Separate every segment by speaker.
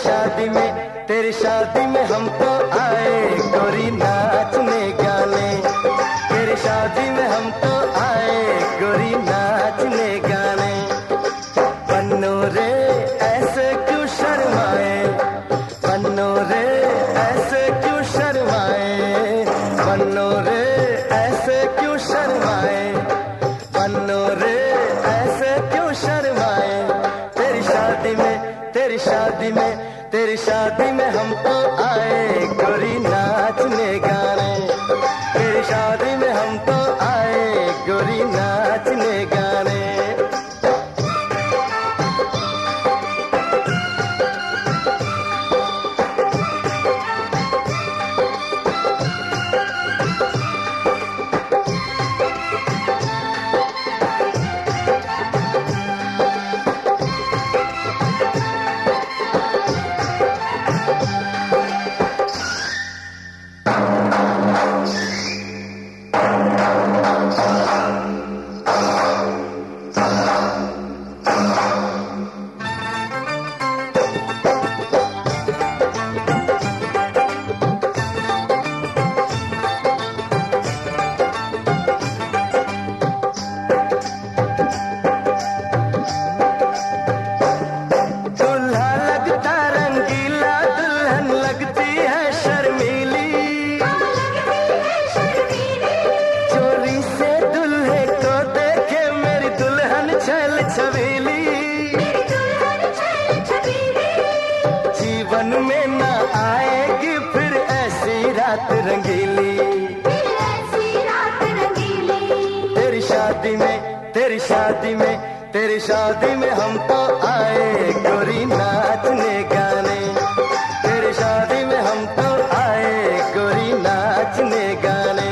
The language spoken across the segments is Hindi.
Speaker 1: शादी में, तेरी शादी में हम तो आए गोरी नाचने गाने। तेरी शादी में हम तो आए गोरी नाचने गाने। बन्नो रे ऐसे क्यों शर्माए, बन्नो रे ऐसे क्यों शर्माए, बन्नो रे ऐसे क्यों शर्माए, बन्नो रे ऐसे क्यों शर्माए। तेरी शादी में, तेरी शादी में, तेरी शादी में हम तो आए गोरी नाचने गाने। तेरी शादी में हम तो आए गोरी नाचने गाने। जीवन में ना आएगी फिर ऐसी रात रंगीली, तेरी शादी में, तेरी शादी में, तेरी शादी में हम तो आए गोरी नाचने गाने। तेरी शादी में हम तो आए गोरी नाचने गाने।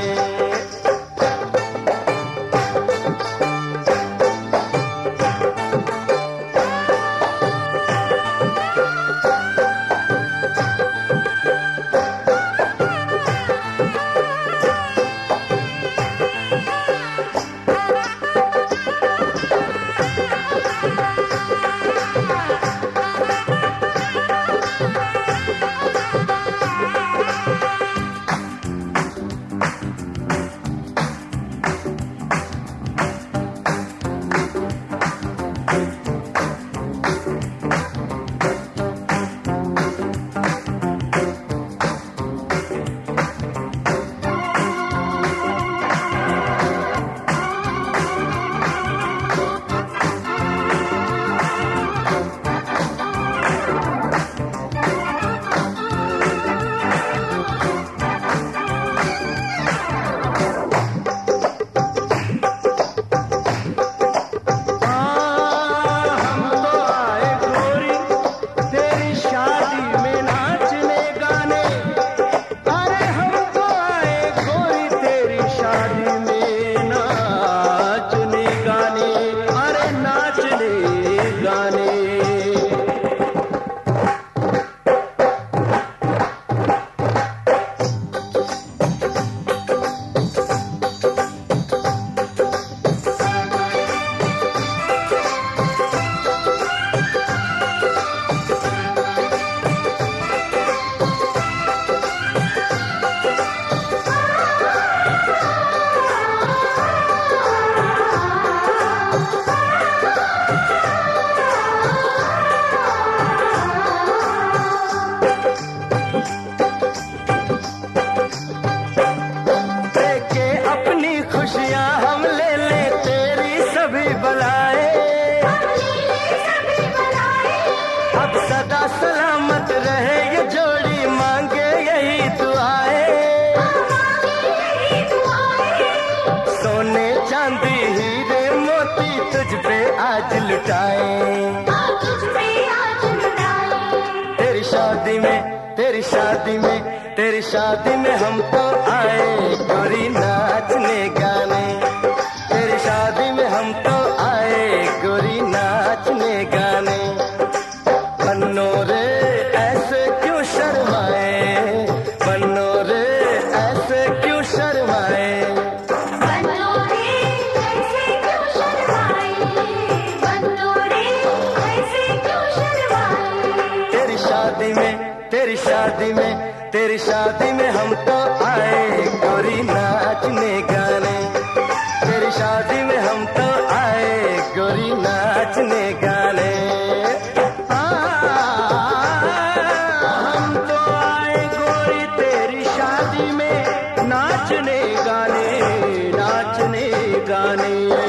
Speaker 1: अब सदा सलामत रहे ये जोड़ी, मांगे यही दुआएं। सोने चांदी हीरे मोती तुझ पे आज लुटाए। तेरी शादी में, तेरी शादी में, तेरी शादी में हम तो आए गोरी नाचने गाने। तेरी शादी में हम तो आए गोरी नाचने गाने। बन्नो रे ऐसे क्यों शर्माए, बन्नो रे ऐसे क्यों शर्माए,
Speaker 2: बन्नो रे ऐसे क्यों शर्माए, बन्नो रे ऐसे क्यों शर्माए।
Speaker 1: तेरी शादी शादी में, तेरी शादी में हम तो आए गोरी नाचने गाने। तेरी शादी में हम तो आए गोरी नाचने गाने।
Speaker 3: हम तो आए गोरी तेरी शादी में नाचने गाने, नाचने गाने।